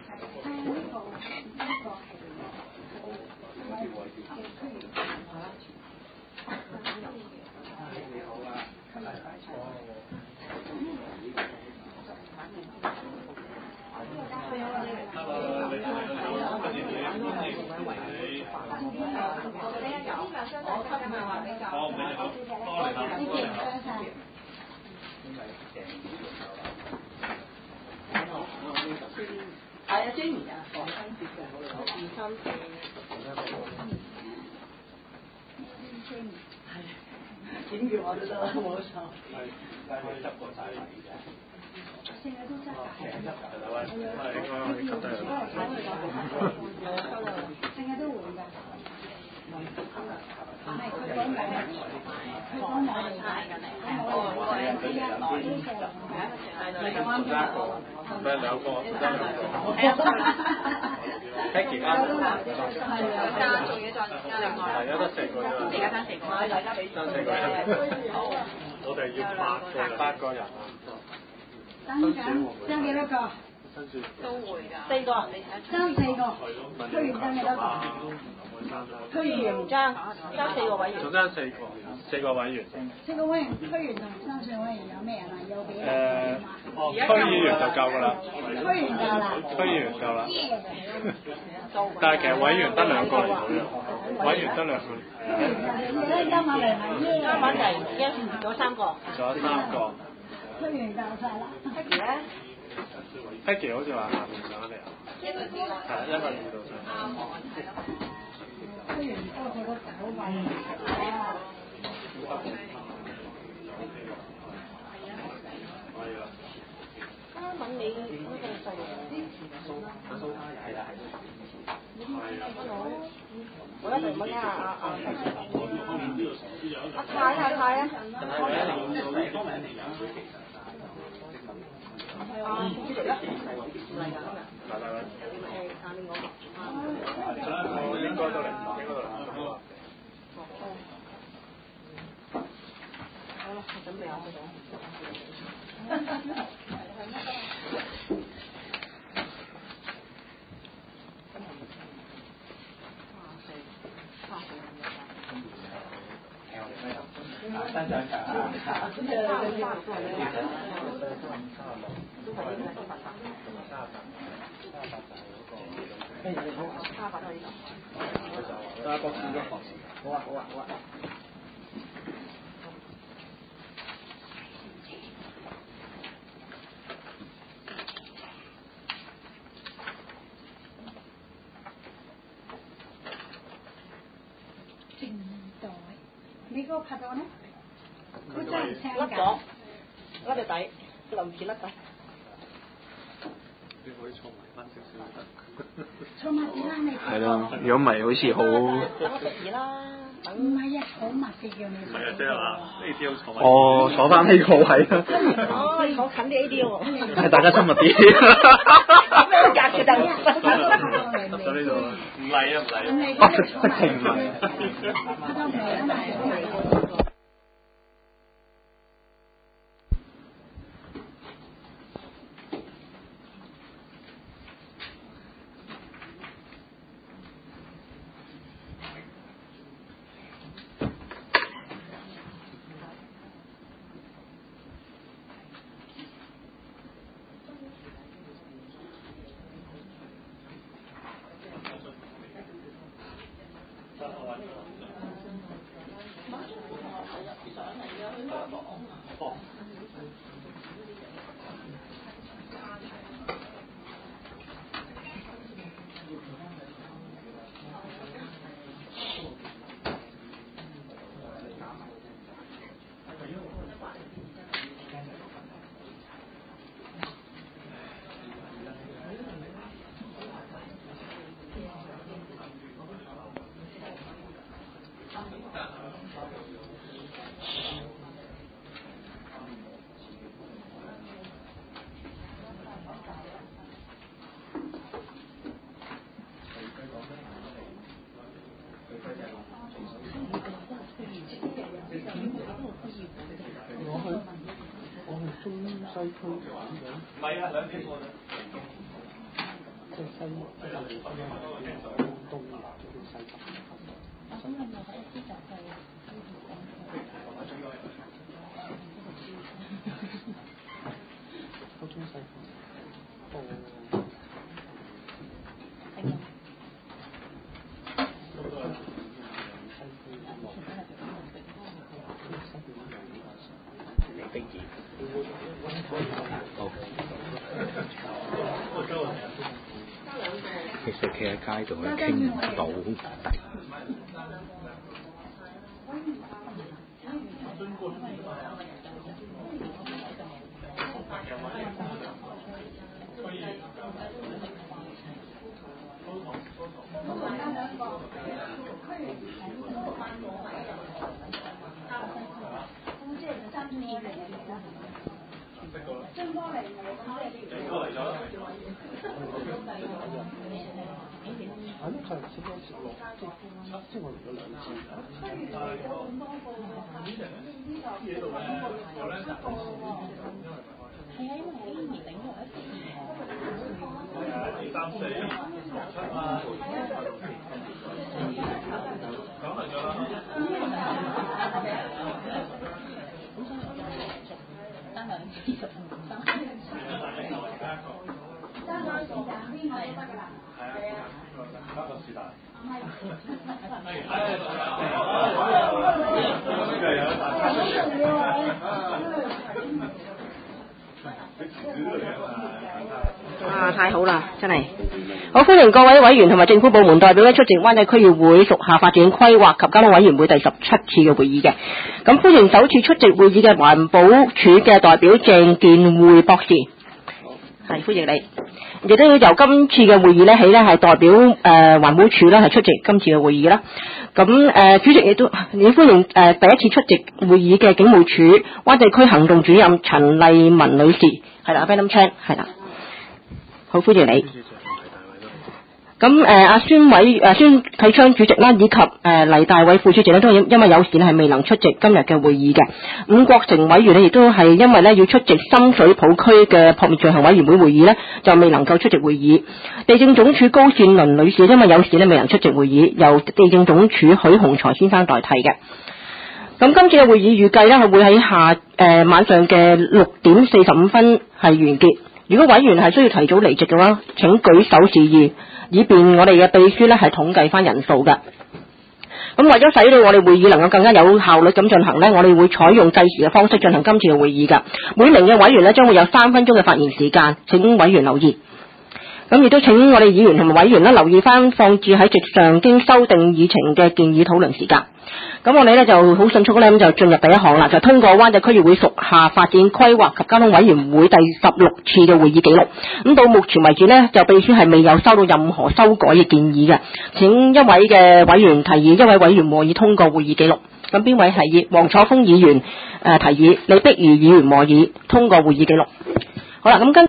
係啊 ，Jamie 啊，黃生節嘅好2、3、4，係點叫我都得啦，冇錯。係，但係執過晒位嘅。成日都執㗎。成日執㗎。成日都換㗎。係佢講緊，佢講我哋派緊嚟，我哋呢一代呢個， 咩兩個？Peggy 啱加做嘢再加另外， 係得4個啫。 而家爭4個，大家俾爭4個人。我哋要8個人啊！ 爭幾多個？ 都會㗎。 4個，爭4個。區員爭幾多個？區員爭4個委員。 仲爭4個委員。 4個委員，區員同參選委員有咩人啊？有幾區議員就夠㗎啦。 區員夠啦。 區議員夠啦。但係其實委員得2個嚟到嘅，委員得2個。 加埋嚟係加埋嚟已經咗3個。 仲有3個。 區員夠晒啦。 Peggy 咧 ？Peggy 好似話下面上嚟啊。 1個2度。 係1個2度上。 啱我係咯。 區員多佢都好快啊！ 揾你嗰個細路我一定揾阿太啊！主席啦，唔嚟㗎今日。下面嗰個。 應該都嚟， 好啦，準備下先。 三張卡啊！好啊！ 靜待，你嗰個拍檔咧？佢真係聽甩咗，甩隻底，臨時甩底。 你可以坐埋翻少少得。 坐埋啲啦，你。 係咯，如果唔係好似好。 等我適宜啦。 唔係啊，好密嘅叫你。 唔係啊，即係話 AD 坐埋。 哦，坐翻呢個位啦。 哦，坐近啲 AD 喎。 係大家親密啲。 隔住凳。 得咗呢度啦。唔嚟啊！ 直情唔係。 我去中西區玩嘅。唔係啊，2幾個啫。 其實企喺街度咧傾唔到底。 太好啦，真係好歡迎各位委員同埋政府部門代表咧出席灣仔區議會屬下發展規劃及交通委員會第17次嘅會議嘅。咁歡迎首次出席會議嘅環保署嘅代表鄭健會博士，係歡迎你。亦都要由今次嘅會議咧起咧係代表環保署咧係出席今次嘅會議啦。咁主席亦都歡迎第一次出席會議嘅警務處灣仔區行動主任陳麗文女士，係啦 ，Madam Chan， 係啦。好歡迎你。咁阿孫啟昌主席啦，以及黎大偉副主席咧，都因為有事咧係未能出席今日嘅會議嘅。伍國成委員咧，亦都係因為咧要出席深水埗區嘅撲滅罪行委員會會議咧，就未能夠出席會議。地政總署高善倫女士因為有事咧未能出席會議，由地政總署許洪才先生代替嘅。咁今次嘅會議預計咧係會喺晚上嘅6點45分係完結。如果委員係需要提早離席嘅話，請舉手示意，以便我哋嘅秘書咧係統計翻人數嘅。咁為咗使到我哋會議能夠更加有效率咁進行呢，我哋會採用計時嘅方式進行今次嘅會議㗎。每名嘅委員呢將會有3分鐘嘅發言時間，請委員留意。咁亦都請我哋議員同埋委員留意翻放置喺席上經修訂議程嘅建議討論時間。咁我哋呢就好迅速呢就進入第一項啦，就通過灣仔區議會屬下發展規劃及交通委員會第16次嘅會議記錄。咁到目前為止呢，就秘書係未有收到任何修改嘅建議嘅。請一位嘅委員提議，一位委員和議通過會議記錄。咁邊位提議？黃楚鋒議員提議，李碧如議員和議通過會議記錄。好啦，咁跟